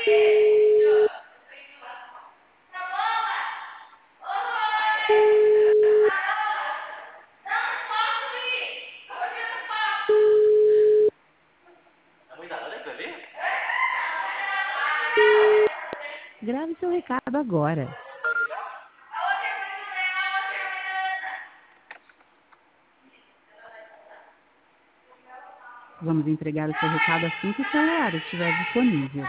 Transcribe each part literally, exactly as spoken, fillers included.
Grave seu recado agora. Vamos entregar o seu recado assim que o celular estiver disponível.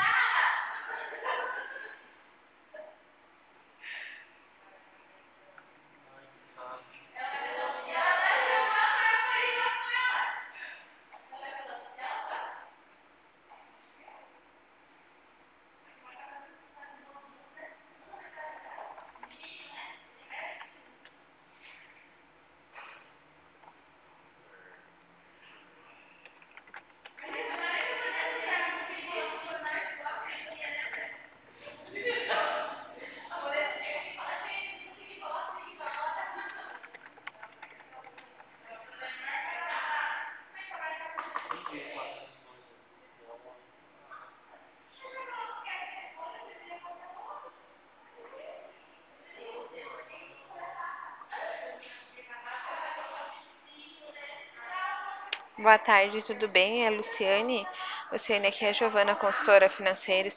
Boa tarde, tudo bem? É a Luciane. Luciane, aqui é a Giovana, consultora financeira.